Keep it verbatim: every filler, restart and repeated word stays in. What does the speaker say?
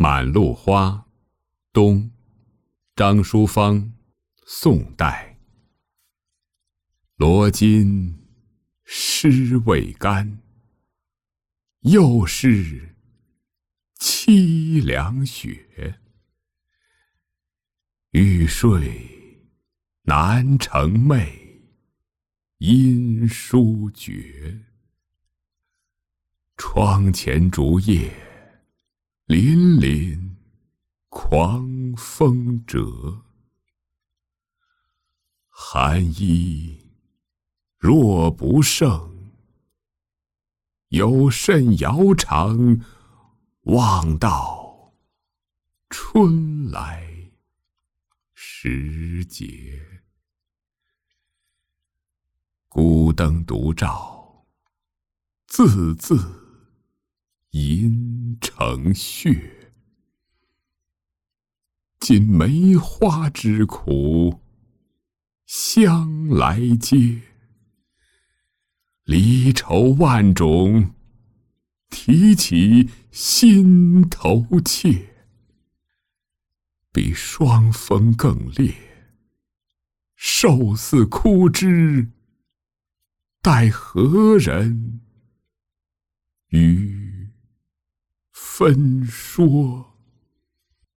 满路花，冬，张淑芳，宋代。罗巾湿未干，又是凄凉雪。欲睡难成寐，因书绝。窗前竹叶粼粼，狂风折。寒衣若不胜，有甚遥长望到春来时节。孤灯独照，字字银成血。尽梅花之苦，香来接。离愁万种，提起心头切。比霜风更烈，瘦似枯枝，待何人与分说？